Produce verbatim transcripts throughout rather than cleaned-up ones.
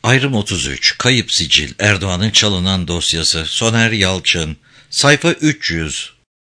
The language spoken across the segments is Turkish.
Ayrım otuz üç. Kayıp sicil. Erdoğan'ın çalınan dosyası. Soner Yalçın. Sayfa üç yüz.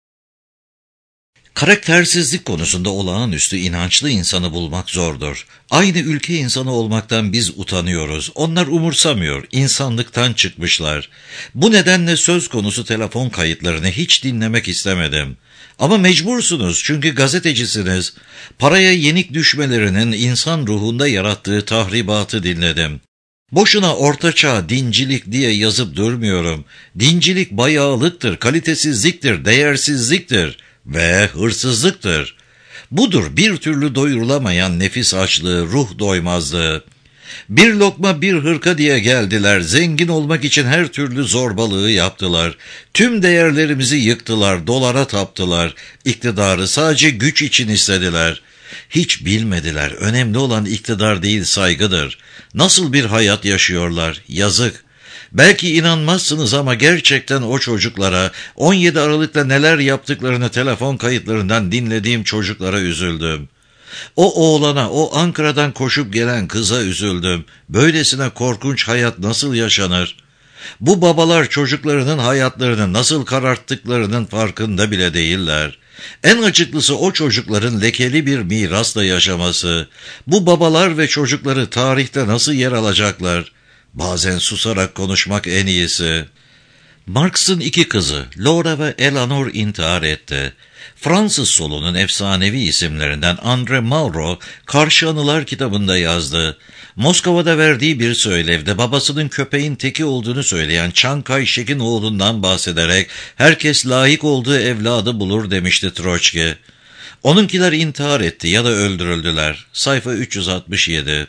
Karaktersizlik konusunda olağanüstü inançlı insanı bulmak zordur. Aynı ülke insanı olmaktan biz utanıyoruz. Onlar umursamıyor, insanlıktan çıkmışlar. Bu nedenle söz konusu telefon kayıtlarını hiç dinlemek istemedim. Ama mecbursunuz çünkü gazetecisiniz. Paraya yenik düşmelerinin insan ruhunda yarattığı tahribatı dinledim. Boşuna ortaçağ dincilik diye yazıp durmuyorum. Dincilik bayağılıktır, kalitesizliktir, değersizliktir ve hırsızlıktır. Budur bir türlü doyurulamayan nefis açlığı, ruh doymazlığı. Bir lokma bir hırka diye geldiler, zengin olmak için her türlü zorbalığı yaptılar. Tüm değerlerimizi yıktılar, dolara taptılar. İktidarı sadece güç için istediler. Hiç bilmediler, önemli olan iktidar değil saygıdır. Nasıl bir hayat yaşıyorlar, yazık. Belki inanmazsınız ama gerçekten o çocuklara, on yedi Aralık'ta neler yaptıklarını telefon kayıtlarından dinlediğim çocuklara üzüldüm. O oğlana, o Ankara'dan koşup gelen kıza üzüldüm. Böylesine korkunç hayat nasıl yaşanır? Bu babalar çocuklarının hayatlarını nasıl kararttıklarının farkında bile değiller. En acıklısı o çocukların lekeli bir mirasla yaşaması. Bu babalar ve çocukları tarihte nasıl yer alacaklar? Bazen susarak konuşmak en iyisi. Marx'ın iki kızı, Laura ve Eleanor intihar etti. Fransız solunun efsanevi isimlerinden André Malraux, Karşı Anılar kitabında yazdı. Moskova'da verdiği bir söylevde babasının köpeğin teki olduğunu söyleyen Chiang Kai-shek'in oğlundan bahsederek herkes layık olduğu evladı bulur demişti Troçki. Onunkiler intihar etti ya da öldürüldüler. Sayfa üç yüz altmış yedi.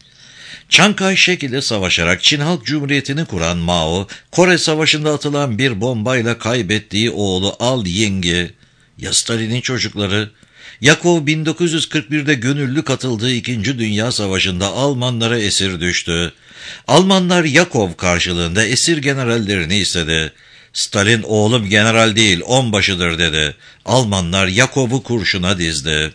Chiang Kai-shek ile savaşarak Çin Halk Cumhuriyeti'ni kuran Mao, Kore Savaşı'nda atılan bir bombayla kaybettiği oğlu Al Ying'i, ya Stalin'in çocukları, Yakov bin dokuz yüz kırk birde gönüllü katıldığı İkinci Dünya Savaşı'nda Almanlara esir düştü. Almanlar Yakov karşılığında esir generallerini istedi. Stalin oğlum general değil onbaşıdır dedi. Almanlar Yakov'u kurşuna dizdi.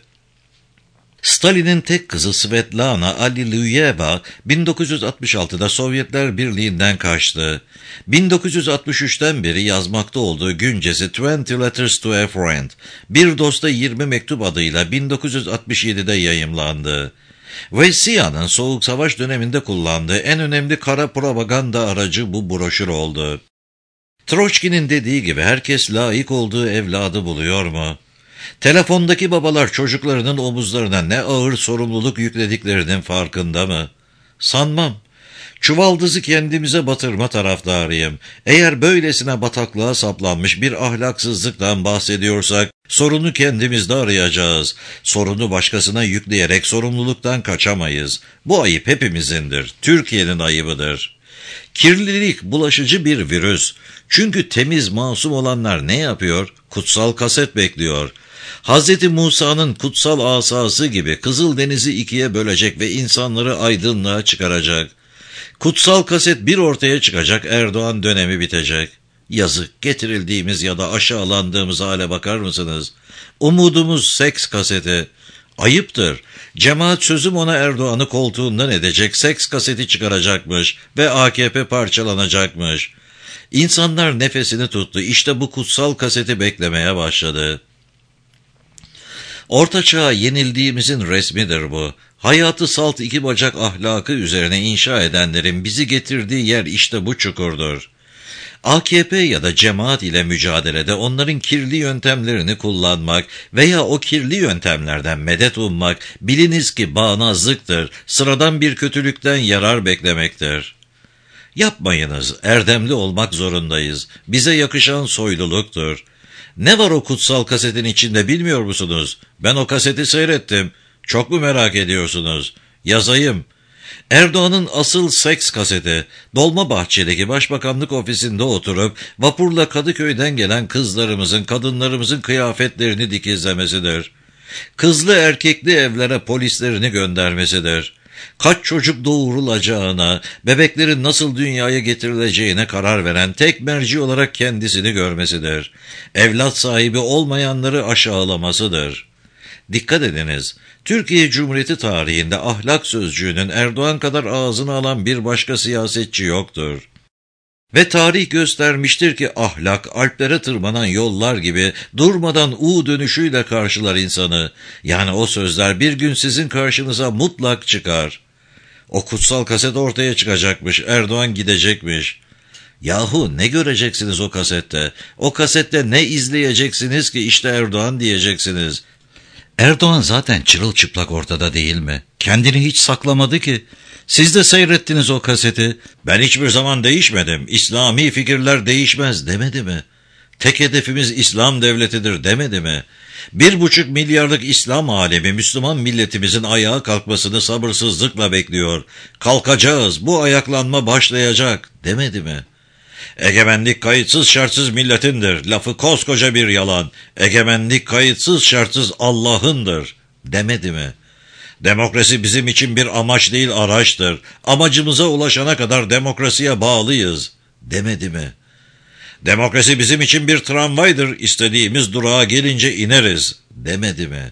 Stalin'in tek kızı Svetlana Alliluyeva bin dokuz yüz altmış altıda Sovyetler Birliği'nden kaçtı. bin dokuz yüz altmış üçten beri yazmakta olduğu güncesi Twenty Letters to a Friend, Bir Dosta yirmi Mektup adıyla bin dokuz yüz altmış yedide yayımlandı. Ve C I A'nın Soğuk Savaş döneminde kullandığı en önemli kara propaganda aracı bu broşür oldu. Troçki'nin dediği gibi herkes layık olduğu evladı buluyor mu? Telefondaki babalar çocuklarının omuzlarına ne ağır sorumluluk yüklediklerinin farkında mı? Sanmam. Çuvaldızı kendimize batırma taraftarıyım. Eğer böylesine bataklığa saplanmış bir ahlaksızlıktan bahsediyorsak, sorunu kendimizde arayacağız. Sorunu başkasına yükleyerek sorumluluktan kaçamayız. Bu ayıp hepimizindir. Türkiye'nin ayıbıdır. Kirlilik bulaşıcı bir virüs. Çünkü temiz, masum olanlar ne yapıyor? Kutsal kaset bekliyor. Hazreti Musa'nın kutsal asası gibi Kızıldeniz'i ikiye bölecek ve insanları aydınlığa çıkaracak. Kutsal kaset bir ortaya çıkacak, Erdoğan dönemi bitecek. Yazık, getirildiğimiz ya da aşağılandığımız hale bakar mısınız? Umudumuz seks kaseti. Ayıptır. Cemaat sözüm ona Erdoğan'ı koltuğundan edecek, seks kaseti çıkaracakmış ve A K P parçalanacakmış. İnsanlar nefesini tuttu, işte bu kutsal kaseti beklemeye başladı. Orta Çağ'a yenildiğimizin resmidir bu. Hayatı salt iki bacak ahlakı üzerine inşa edenlerin bizi getirdiği yer işte bu çukurdur. A K P ya da cemaat ile mücadelede onların kirli yöntemlerini kullanmak veya o kirli yöntemlerden medet ummak biliniz ki bağnazlıktır, sıradan bir kötülükten yarar beklemektir. Yapmayınız, erdemli olmak zorundayız. Bize yakışan soyluluktur. Ne var o kutsal kasetin içinde bilmiyor musunuz? Ben o kaseti seyrettim. Çok mu merak ediyorsunuz? Yazayım. Erdoğan'ın asıl seks kaseti, Dolmabahçe'deki Başbakanlık ofisinde oturup vapurla Kadıköy'den gelen kızlarımızın, kadınlarımızın kıyafetlerini dikizlemesidir. Kızlı erkekli evlere polislerini göndermesidir. Kaç çocuk doğurulacağına, bebeklerin nasıl dünyaya getirileceğine karar veren tek merci olarak kendisini görmesidir. Evlat sahibi olmayanları aşağılamasıdır. Dikkat ediniz, Türkiye Cumhuriyeti tarihinde ahlak sözcüğünün Erdoğan kadar ağzına alan bir başka siyasetçi yoktur. Ve tarih göstermiştir ki ahlak, Alplere tırmanan yollar gibi durmadan U dönüşüyle karşılar insanı. Yani o sözler bir gün sizin karşınıza mutlak çıkar. O kutsal kaset ortaya çıkacakmış, Erdoğan gidecekmiş. Yahu ne göreceksiniz o kasette? O kasette ne izleyeceksiniz ki işte Erdoğan diyeceksiniz. Erdoğan zaten çırılçıplak ortada değil mi? Kendini hiç saklamadı ki. Siz de seyrettiniz o kaseti. Ben hiçbir zaman değişmedim. İslami fikirler değişmez demedi mi? Tek hedefimiz İslam devletidir demedi mi? Bir buçuk milyarlık İslam alemi Müslüman milletimizin ayağa kalkmasını sabırsızlıkla bekliyor. Kalkacağız, bu ayaklanma başlayacak demedi mi? Egemenlik kayıtsız şartsız milletindir. Lafı koskoca bir yalan. Egemenlik kayıtsız şartsız Allah'ındır demedi mi? Demokrasi bizim için bir amaç değil araçtır. Amacımıza ulaşana kadar demokrasiye bağlıyız demedi mi? Demokrasi bizim için bir tramvaydır. İstediğimiz durağa gelince ineriz demedi mi?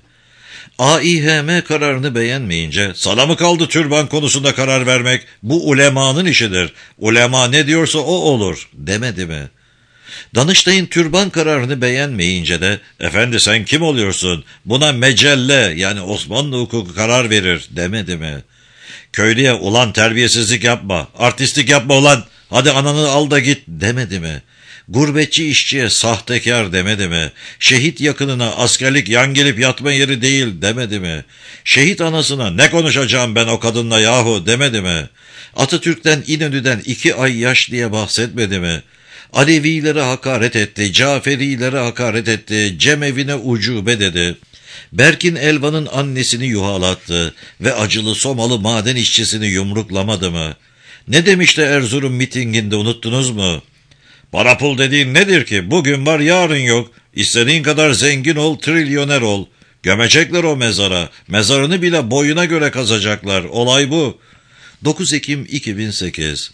A İ H M kararını beğenmeyince sana mı kaldı türban konusunda karar vermek? Bu ulemanın işidir. Ulema ne diyorsa o olur demedi mi? Danıştay'ın türban kararını beğenmeyince de efendi sen kim oluyorsun? Buna mecelle yani Osmanlı hukuku karar verir demedi mi? Köylüye ulan terbiyesizlik yapma, artistlik yapma ulan, hadi ananı al da git demedi mi? Gurbetçi işçiye sahtekar demedi mi? Şehit yakınına askerlik yan gelip yatma yeri değil demedi mi? Şehit anasına ne konuşacağım ben o kadınla yahu demedi mi? Atatürk'ten İnönü'den iki ay yaş diye bahsetmedi mi? Alevilere hakaret etti, Caferilere hakaret etti, cemevine ucube dedi. Berkin Elvan'ın annesini yuhalattı ve acılı Somalı maden işçisini yumruklamadı mı? Ne demişti Erzurum mitinginde unuttunuz mu? Para pul dediğin nedir ki? Bugün var yarın yok. İstediğin kadar zengin ol, trilyoner ol. Gömecekler o mezara. Mezarını bile boyuna göre kazacaklar. Olay bu. dokuz Ekim iki bin sekiz.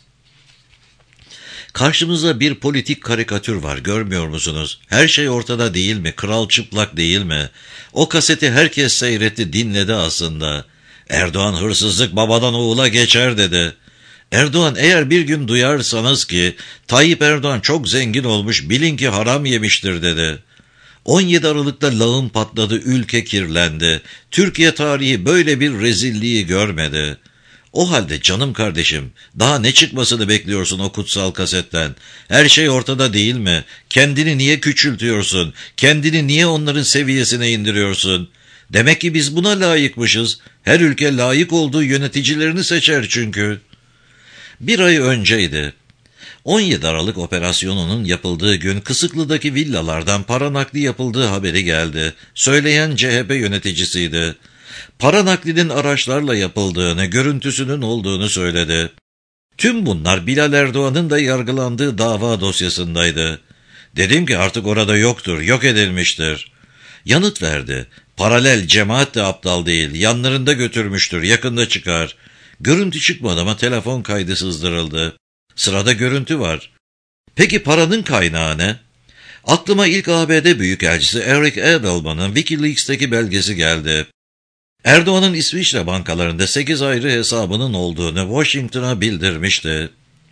Karşımızda bir politik karikatür var, görmüyor musunuz? Her şey ortada değil mi? Kral çıplak değil mi? O kaseti herkes seyretti, dinledi aslında. Erdoğan hırsızlık babadan oğula geçer dedi. Erdoğan eğer bir gün duyarsanız ki Tayyip Erdoğan çok zengin olmuş, bilin ki haram yemiştir dedi. on yedi Aralık'ta lağım patladı, ülke kirlendi. Türkiye tarihi böyle bir rezilliği görmedi. O halde canım kardeşim, daha ne çıkmasını bekliyorsun o kutsal kasetten? Her şey ortada değil mi? Kendini niye küçültüyorsun? Kendini niye onların seviyesine indiriyorsun? Demek ki biz buna layıkmışız. Her ülke layık olduğu yöneticilerini seçer çünkü. Bir ay önceydi. on yedi Aralık operasyonunun yapıldığı gün Kısıklı'daki villalardan para nakli yapıldığı haberi geldi. Söyleyen C H P yöneticisiydi. Para naklinin araçlarla yapıldığını, görüntüsünün olduğunu söyledi. Tüm bunlar Bilal Erdoğan'ın da yargılandığı dava dosyasındaydı. Dedim ki artık orada yoktur, yok edilmiştir. Yanıt verdi. Paralel cemaat de aptal değil, yanlarında götürmüştür, yakında çıkar. Görüntü çıkmadı ama telefon kaydı sızdırıldı. Sırada görüntü var. Peki paranın kaynağı ne? Aklıma ilk A B D Büyükelçisi Eric Edelman'ın Wikileaks'teki belgesi geldi. Erdoğan'ın İsviçre bankalarında sekiz ayrı hesabının olduğunu Washington'a bildirmişti.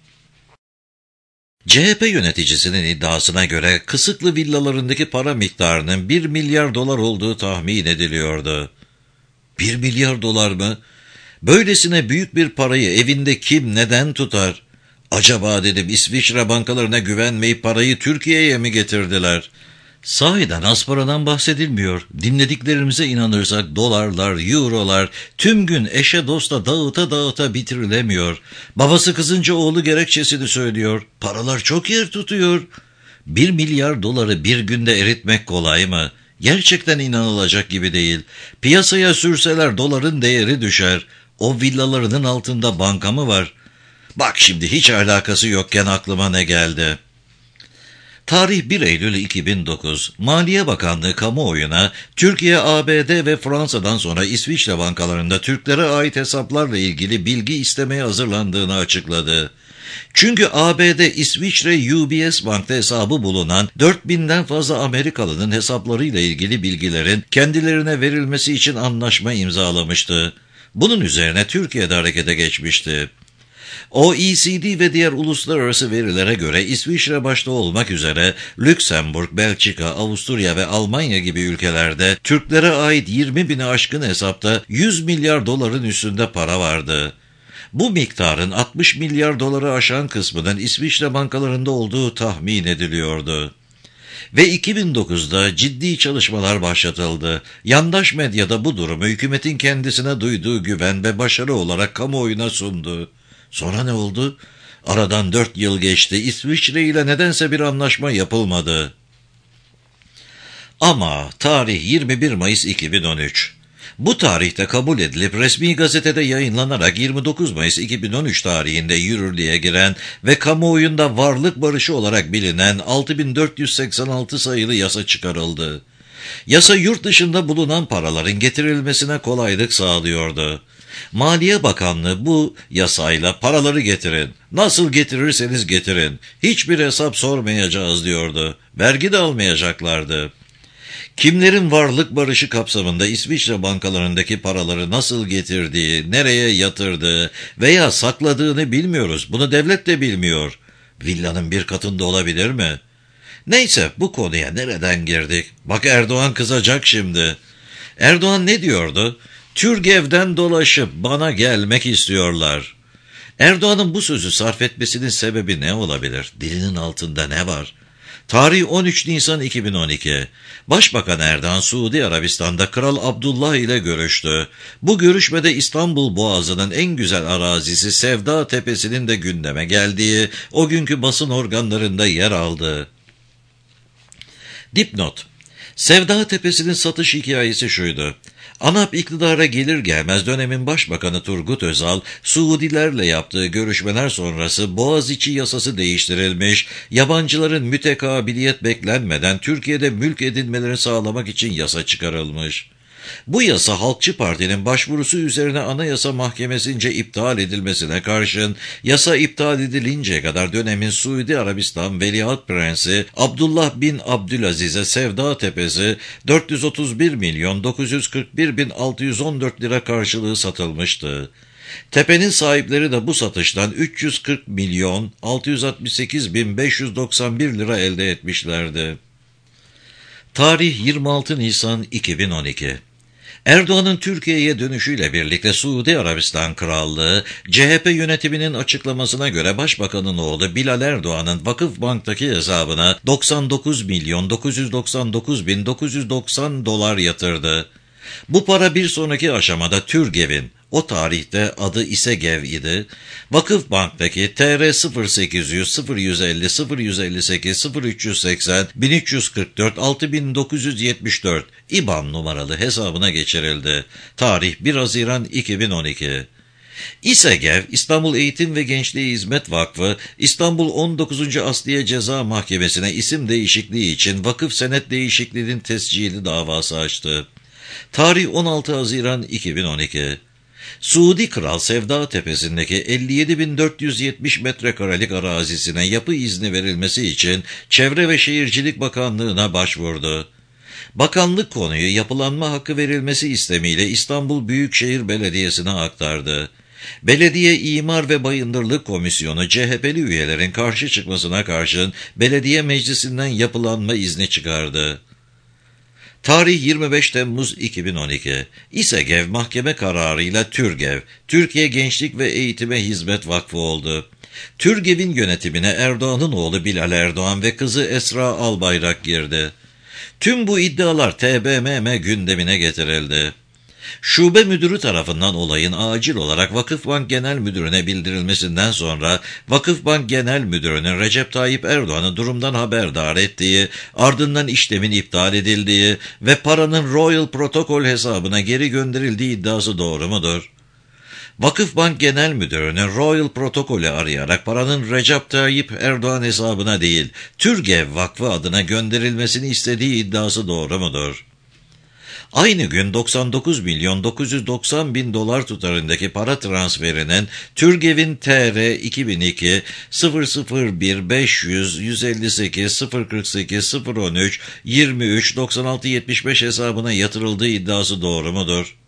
C H P yöneticisinin iddiasına göre Kısıklı villalarındaki para miktarının bir milyar dolar olduğu tahmin ediliyordu. Bir milyar dolar mı? Böylesine büyük bir parayı evinde kim neden tutar? Acaba dedim İsviçre bankalarına güvenmeyip parayı Türkiye'ye mi getirdiler? Sahiden az paradan bahsedilmiyor. Dinlediklerimize inanırsak dolarlar, eurolar tüm gün eşe dosta dağıta dağıta bitirilemiyor. Babası kızınca oğlu gerekçesini söylüyor. Paralar çok yer tutuyor. Bir milyar doları bir günde eritmek kolay mı? Gerçekten inanılacak gibi değil. Piyasaya sürseler doların değeri düşer. O villalarının altında banka mı var? Bak şimdi hiç alakası yokken aklıma ne geldi? Tarih bir Eylül iki bin dokuz. Maliye Bakanlığı kamuoyuna Türkiye, A B D ve Fransa'dan sonra İsviçre bankalarında Türklere ait hesaplarla ilgili bilgi istemeye hazırlandığını açıkladı. Çünkü A B D, İsviçre U B S Bank'ta hesabı bulunan dört binden fazla Amerikalının hesaplarıyla ilgili bilgilerin kendilerine verilmesi için anlaşma imzalamıştı. Bunun üzerine Türkiye'de harekete geçmişti. O E C D ve diğer uluslararası verilere göre İsviçre başta olmak üzere Lüksemburg, Belçika, Avusturya ve Almanya gibi ülkelerde Türklere ait yirmi bini aşkın hesapta yüz milyar doların üstünde para vardı. Bu miktarın altmış milyar doları aşan kısmının İsviçre bankalarında olduğu tahmin ediliyordu. Ve iki bin dokuzda ciddi çalışmalar başlatıldı. Yandaş medyada bu durumu hükümetin kendisine duyduğu güven ve başarı olarak kamuoyuna sundu. Sonra ne oldu? Aradan dört yıl geçti. İsviçre ile nedense bir anlaşma yapılmadı. Ama tarih yirmi bir Mayıs iki bin on üç. Bu tarihte kabul edilip resmi gazetede yayınlanarak yirmi dokuz Mayıs iki bin on üç tarihinde yürürlüğe giren ve kamuoyunda varlık barışı olarak bilinen altı bin dört yüz seksen altı sayılı yasa çıkarıldı. Yasa yurt dışında bulunan paraların getirilmesine kolaylık sağlıyordu. Maliye Bakanlığı bu yasayla paraları getirin, nasıl getirirseniz getirin, hiçbir hesap sormayacağız diyordu, vergi de almayacaklardı. Kimlerin varlık barışı kapsamında İsviçre bankalarındaki paraları nasıl getirdiği, nereye yatırdığı veya sakladığını bilmiyoruz. Bunu devlet de bilmiyor. Villanın bir katında olabilir mi? Neyse, bu konuya nereden girdik? Bak, Erdoğan kızacak şimdi. Erdoğan ne diyordu? Türgev'den dolaşıp bana gelmek istiyorlar. Erdoğan'ın bu sözü sarf etmesinin sebebi ne olabilir? Dilinin altında ne var? Tarih on üç Nisan iki bin on iki. Başbakan Erdoğan, Suudi Arabistan'da Kral Abdullah ile görüştü. Bu görüşmede İstanbul Boğazı'nın en güzel arazisi Sevda Tepesi'nin de gündeme geldiği o günkü basın organlarında yer aldı. Dipnot: Sevda Tepesi'nin satış hikayesi şuydu. ANAP iktidara gelir gelmez dönemin Başbakanı Turgut Özal, Suudilerle yaptığı görüşmeler sonrası Boğaziçi yasası değiştirilmiş, yabancıların mütekabiliyet beklenmeden Türkiye'de mülk edinmelerini sağlamak için yasa çıkarılmış. Bu yasa Halkçı Parti'nin başvurusu üzerine Anayasa Mahkemesi'nce iptal edilmesine karşın, yasa iptal edilinceye kadar dönemin Suudi Arabistan Veliaht Prensi Abdullah bin Abdülaziz'e Sevda Tepesi dört yüz otuz bir milyon dokuz yüz kırk bir bin altı yüz on dört lira karşılığı satılmıştı. Tepenin sahipleri de bu satıştan üç yüz kırk milyon altı yüz altmış sekiz bin beş yüz doksan bir lira elde etmişlerdi. Tarih yirmi altı Nisan iki bin on iki. Erdoğan'ın Türkiye'ye dönüşüyle birlikte Suudi Arabistan Krallığı, C H P yönetiminin açıklamasına göre Başbakanın oğlu Bilal Erdoğan'ın Vakıfbank'taki hesabına doksan dokuz milyon dokuz yüz doksan dokuz bin dokuz yüz doksan dolar yatırdı. Bu para bir sonraki aşamada Türgev'in, o tarihte adı İsegev idi, Vakıfbank'taki T R sıfır sekiz yüz sıfır yüz elli sıfır yüz elli sekiz sıfır üç yüz seksen bin üç yüz kırk dört altı bin dokuz yüz yetmiş dört İ B A N numaralı hesabına geçirildi. Tarih bir Haziran iki bin on iki. İsegev, İstanbul Eğitim ve Gençliğe Hizmet Vakfı, İstanbul on dokuzuncu Asliye Ceza Mahkemesi'ne isim değişikliği için vakıf senet değişikliğinin tescili davası açtı. Tarih on altı Haziran iki bin on iki. Suudi Kral Sevda Tepesi'ndeki elli yedi bin dört yüz yetmiş metrekarelik arazisine yapı izni verilmesi için Çevre ve Şehircilik Bakanlığı'na başvurdu. Bakanlık konuyu yapılanma hakkı verilmesi istemiyle İstanbul Büyükşehir Belediyesi'ne aktardı. Belediye İmar ve Bayındırlık Komisyonu C H P'li üyelerin karşı çıkmasına karşın belediye meclisinden yapılanma izni çıkardı. Tarih yirmi beş Temmuz iki bin on iki. İsegev mahkeme kararıyla Türgev, Türkiye Gençlik ve Eğitime Hizmet Vakfı oldu. Türgev'in yönetimine Erdoğan'ın oğlu Bilal Erdoğan ve kızı Esra Albayrak girdi. Tüm bu iddialar T B M M gündemine getirildi. Şube müdürü tarafından olayın acil olarak Vakıfbank Genel Müdürü'ne bildirilmesinden sonra Vakıfbank Genel Müdürü'nün Recep Tayyip Erdoğan'ı durumdan haberdar ettiği, ardından işlemin iptal edildiği ve paranın Royal Protocol hesabına geri gönderildiği iddiası doğru mudur? Vakıfbank Genel Müdürü'nün Royal Protokol'ü arayarak paranın Recep Tayyip Erdoğan hesabına değil, Türgev Vakfı adına gönderilmesini istediği iddiası doğru mudur? Aynı gün doksan dokuz milyon dokuz yüz doksan bin dolar tutarındaki para transferinin Türgev'in T R iki bin iki sıfır sıfır bir beş yüz yüz elli sekiz sıfır kırk sekiz sıfır on üç yirmi üç doksan altı yetmiş beş hesabına yatırıldığı iddiası doğru mudur?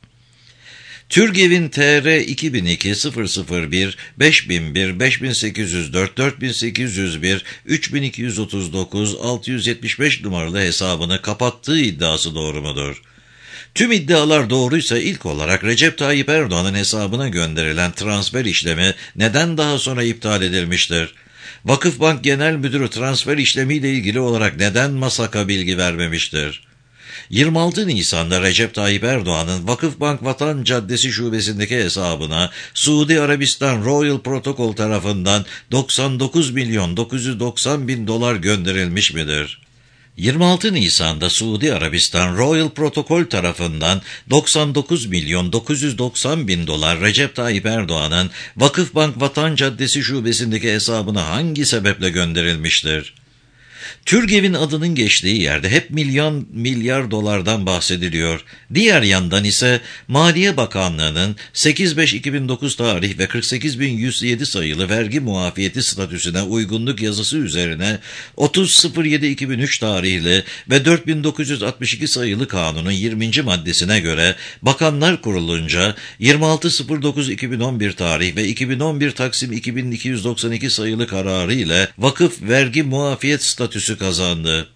Türgev'in T R iki bin iki sıfır sıfır bir beş bin bir beş bin sekiz yüz dört dört bin sekiz yüz bir üç bin iki yüz otuz dokuz altı yüz yetmiş beş numaralı hesabını kapattığı iddiası doğru mudur? Tüm iddialar doğruysa ilk olarak Recep Tayyip Erdoğan'ın hesabına gönderilen transfer işlemi neden daha sonra iptal edilmiştir? Vakıfbank Genel Müdürü transfer işlemiyle ilgili olarak neden MASAK'a bilgi vermemiştir? yirmi altı Nisan'da Recep Tayyip Erdoğan'ın Vakıfbank Vatan Caddesi şubesindeki hesabına Suudi Arabistan Royal Protocol tarafından doksan dokuz milyon dokuz yüz doksan bin dolar gönderilmiş midir? yirmi altı Nisan'da Suudi Arabistan Royal Protocol tarafından doksan dokuz milyon dokuz yüz doksan bin dolar Recep Tayyip Erdoğan'ın Vakıfbank Vatan Caddesi şubesindeki hesabına hangi sebeple gönderilmiştir? Türgev'in adının geçtiği yerde hep milyon milyar dolardan bahsediliyor. Diğer yandan ise Maliye Bakanlığı'nın sekiz beş iki bin dokuz tarih ve kırk sekiz bin yüz yedi sayılı vergi muafiyeti statüsüne uygunluk yazısı üzerine otuz yedi iki bin üç tarihli ve dört bin dokuz yüz altmış iki sayılı kanunun yirminci maddesine göre Bakanlar Kurulu'nca yirmi altı dokuz iki bin on bir tarih ve iki bin on bir Taksim iki bin iki yüz doksan iki sayılı kararı ile vakıf vergi muafiyet statüsü kazandı.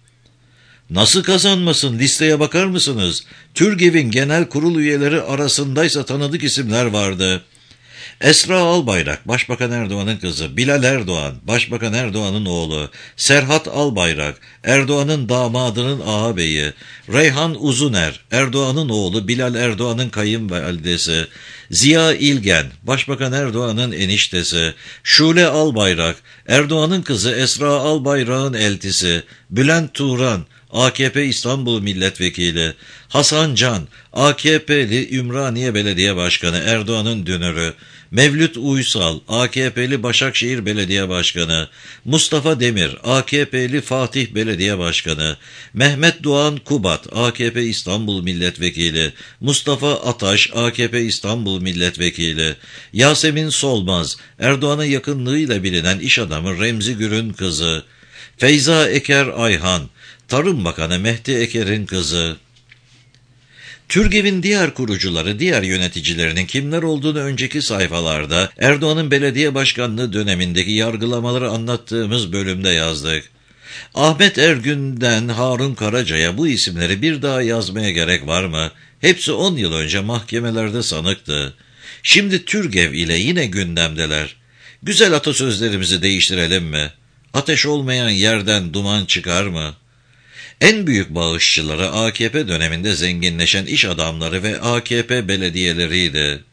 Nasıl kazanmasın? Listeye bakar mısınız? Türgev'in genel kurul üyeleri arasındaysa tanıdık isimler vardı. Esra Albayrak, Başbakan Erdoğan'ın kızı; Bilal Erdoğan, Başbakan Erdoğan'ın oğlu; Serhat Albayrak, Erdoğan'ın damadının ağabeyi; Reyhan Uzuner, Erdoğan'ın oğlu Bilal Erdoğan'ın kayınvalidesi; Ziya İlgen, Başbakan Erdoğan'ın eniştesi; Şule Albayrak, Erdoğan'ın kızı Esra Albayrak'ın eltisi; Bülent Turan, A K P İstanbul Milletvekili; Hasan Can, A K P'li Ümraniye Belediye Başkanı, Erdoğan'ın dünürü; Mevlüt Uysal, A K P'li Başakşehir Belediye Başkanı; Mustafa Demir, A K P'li Fatih Belediye Başkanı; Mehmet Doğan Kubat, A K P İstanbul Milletvekili; Mustafa Ataş, A K P İstanbul Milletvekili; Yasemin Solmaz, Erdoğan'a yakınlığıyla bilinen iş adamı Remzi Gür'ün kızı; Feyza Eker Ayhan, Tarım Bakanı Mehdi Eker'in kızı. Türgev'in diğer kurucuları, diğer yöneticilerinin kimler olduğunu önceki sayfalarda Erdoğan'ın belediye başkanlığı dönemindeki yargılamaları anlattığımız bölümde yazdık. Ahmet Ergün'den Harun Karaca'ya bu isimleri bir daha yazmaya gerek var mı? Hepsi on yıl önce mahkemelerde sanıktı. Şimdi Türgev ile yine gündemdeler. Güzel atasözlerimizi değiştirelim mi? Ateş olmayan yerden duman çıkar mı? En büyük bağışçıları A K P döneminde zenginleşen iş adamları ve A K P belediyeleriydi.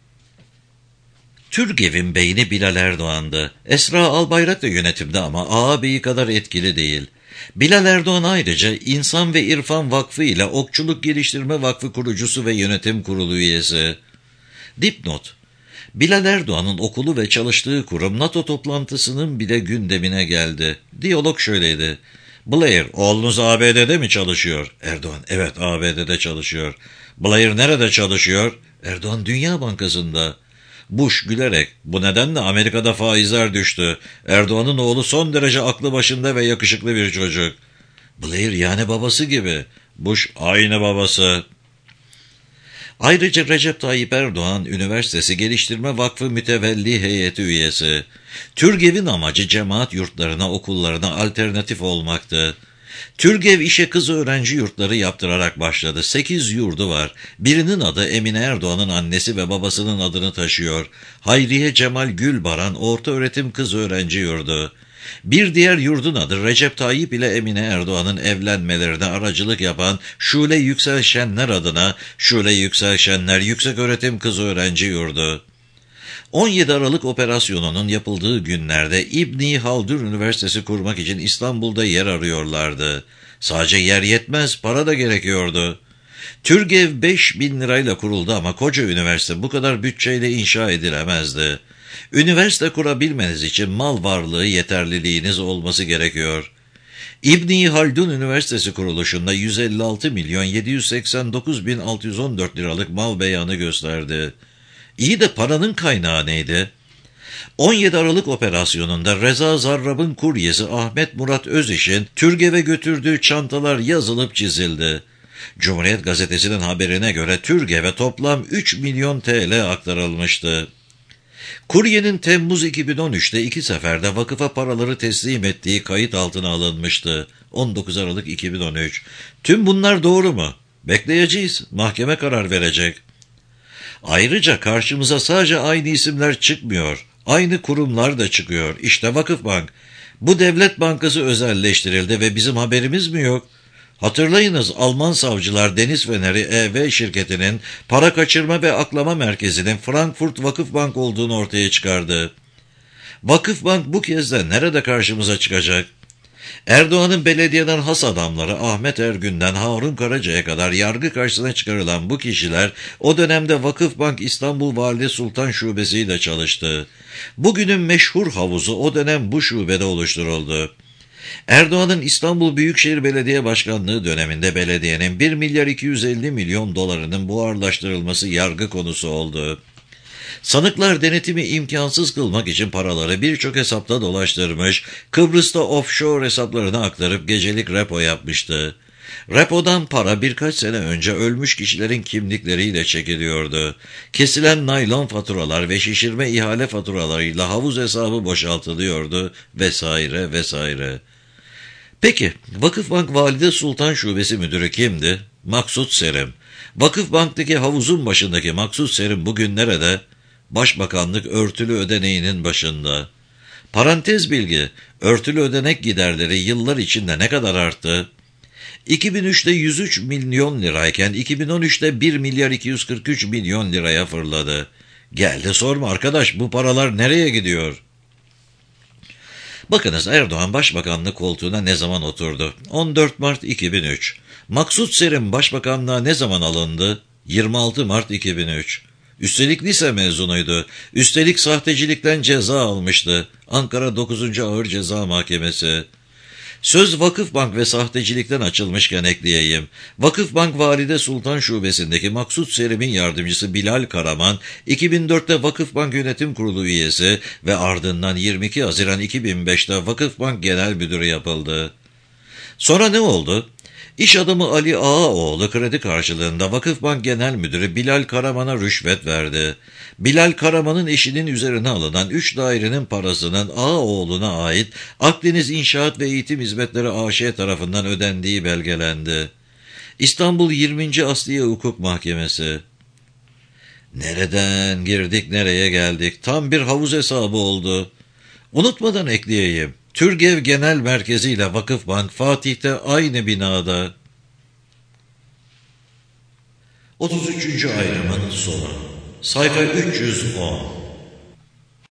Türgev'in beyni Bilal Erdoğan'dı. Esra Albayrak da yönetimde ama ağabeyi kadar etkili değil. Bilal Erdoğan ayrıca İnsan ve İrfan Vakfı ile Okçuluk Geliştirme Vakfı kurucusu ve yönetim kurulu üyesi. Dipnot: Bilal Erdoğan'ın okulu ve çalıştığı kurum NATO toplantısının bile gündemine geldi. Diyalog şöyleydi. Blair, oğlunuz A B D'de mi çalışıyor? Erdoğan, evet A B D'de çalışıyor. Blair nerede çalışıyor? Erdoğan, Dünya Bankası'nda. Bush gülerek, bu nedenle Amerika'da faizler düştü. Erdoğan'ın oğlu son derece aklı başında ve yakışıklı bir çocuk. Blair, yani babası gibi. Bush, aynı babası. Ayrıca Recep Tayyip Erdoğan Üniversitesi Geliştirme Vakfı Mütevelli Heyeti üyesi. Türgev'in amacı cemaat yurtlarına, okullarına alternatif olmaktı. Türgev işe kız öğrenci yurtları yaptırarak başladı. Sekiz yurdu var. Birinin adı Emine Erdoğan'ın annesi ve babasının adını taşıyor. Hayriye Cemal Gülbaran Ortaöğretim Kız Öğrenci Yurdu. Bir diğer yurdun adı Recep Tayyip ile Emine Erdoğan'ın evlenmelerine aracılık yapan Şule Yüksel Şenler adına Şule Yüksel Şenler Yükseköğretim Kız Öğrenci Yurdu. on yedi Aralık operasyonunun yapıldığı günlerde İbni Haldun Üniversitesi kurmak için İstanbul'da yer arıyorlardı. Sadece yer yetmez, para da gerekiyordu. TÜRGEV beş bin lirayla kuruldu ama koca üniversite bu kadar bütçeyle inşa edilemezdi. Üniversite kurabilmeniz için mal varlığı yeterliliğiniz olması gerekiyor. İbn Haldun Üniversitesi kuruluşunda yüz elli altı milyon yedi yüz seksen dokuz bin altı yüz on dört liralık mal beyanı gösterdi. İyi de paranın kaynağı neydi? on yedi Aralık operasyonunda Reza Zarrab'ın kuryesi Ahmet Murat Öziş'in TÜRGEV'e götürdüğü çantalar yazılıp çizildi. Cumhuriyet Gazetesi'nin haberine göre TÜRGEV'e toplam üç milyon T L aktarılmıştı. Kuryenin Temmuz iki bin on üçte iki seferde vakıfa paraları teslim ettiği kayıt altına alınmıştı. on dokuz Aralık iki bin on üç. Tüm bunlar doğru mu? Bekleyeceğiz. Mahkeme karar verecek. Ayrıca karşımıza sadece aynı isimler çıkmıyor. Aynı kurumlar da çıkıyor. İşte Vakıfbank. Bu devlet bankası özelleştirildi ve bizim haberimiz mi yok? Hatırlayınız, Alman savcılar Deniz Feneri E V şirketinin para kaçırma ve aklama merkezinin Frankfurt Vakıfbank olduğunu ortaya çıkardı. Vakıfbank bu kez de nerede karşımıza çıkacak? Erdoğan'ın belediyeden has adamları Ahmet Ergün'den Harun Karaca'ya kadar yargı karşısına çıkarılan bu kişiler o dönemde Vakıfbank İstanbul Valide Sultan Şubesi'yle çalıştı. Bugünün meşhur havuzu o dönem bu şubede oluşturuldu. Erdoğan'ın İstanbul Büyükşehir Belediye Başkanlığı döneminde belediyenin bir milyar iki yüz elli milyon dolarının buharlaştırılması yargı konusu oldu. Sanıklar denetimi imkansız kılmak için paraları birçok hesapta dolaştırmış, Kıbrıs'ta offshore hesaplarına aktarıp gecelik repo yapmıştı. Repodan para birkaç sene önce ölmüş kişilerin kimlikleriyle çekiliyordu. Kesilen naylon faturalar ve şişirme ihale faturalarıyla havuz hesabı boşaltılıyordu vesaire vesaire. Peki, Vakıfbank Valide Sultan Şubesi Müdürü kimdi? Maksut Serim. Vakıfbank'taki havuzun başındaki Maksut Serim bugün nerede? Başbakanlık örtülü ödeneğinin başında. Parantez bilgi, örtülü ödenek giderleri yıllar içinde ne kadar arttı? iki bin üçte yüz üç milyon lirayken iki bin on üçte bir milyar iki yüz kırk üç milyon liraya fırladı. Gel de sorma arkadaş, bu paralar nereye gidiyor? Bakınız, Erdoğan başbakanlık koltuğuna ne zaman oturdu? on dört Mart iki bin üç. Maksut Serim başbakanlığa ne zaman alındı? yirmi altı Mart iki bin üç. Üstelik lise mezunuydu. Üstelik sahtecilikten ceza almıştı. Ankara dokuzuncu Ağır Ceza Mahkemesi. Söz Vakıfbank ve sahtecilikten açılmışken ekleyeyim. Vakıfbank Valide Sultan Şubesi'ndeki Maksut Serim'in yardımcısı Bilal Karaman, iki bin dörtte Vakıfbank Yönetim Kurulu üyesi ve ardından yirmi iki Haziran iki bin beşte Vakıfbank Genel Müdürü yapıldı. Sonra ne oldu? İş adamı Ali Ağaoğlu kredi karşılığında Vakıfbank Genel Müdürü Bilal Karaman'a rüşvet verdi. Bilal Karaman'ın eşinin üzerine alınan üç dairenin parasının Ağaoğlu'na ait Akdeniz İnşaat ve Eğitim Hizmetleri A Ş tarafından ödendiği belgelendi. İstanbul yirminci Asliye Hukuk Mahkemesi. Nereden girdik nereye geldik? Tam bir havuz hesabı oldu. Unutmadan ekleyeyim. TÜRGEV Genel Merkezi ile Vakıfbank Fatih'te aynı binada. otuz üçüncü ayrımın sonu. Sayfa üç yüz on.